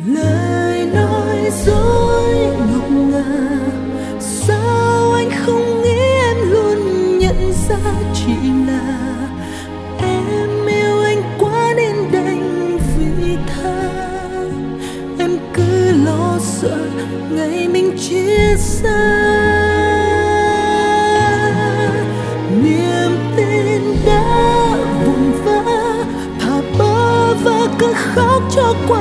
Lời nói dối ngọc ngà, sao anh không nghĩ em luôn nhận ra chỉ là em yêu anh quá nên đành vì tha. Em cứ lo sợ ngày mình chia xa, niềm tin đã vụn vỡ, thả bơ vơ cứ khóc cho qua